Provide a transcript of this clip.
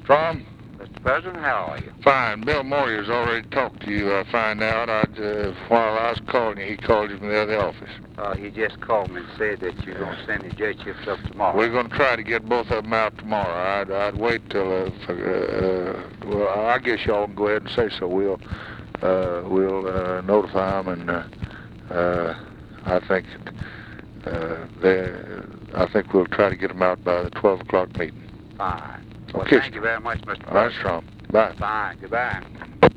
Strom? Mr. President, how are you? Fine. Bill Moyer's already talked to you, I find out. While I was calling you, he called you from the other office. He just called me and said that you're going to send the jet ships up tomorrow. We're going to try to get both of them out tomorrow. I'd wait till, well, I guess y'all can go ahead and say so. We'll notify them, and I think we'll try to get them out by the 12 o'clock meeting. Fine. Well, Okay. thank you very much, Mr. All right, President. Strom. Bye. Fine. Goodbye.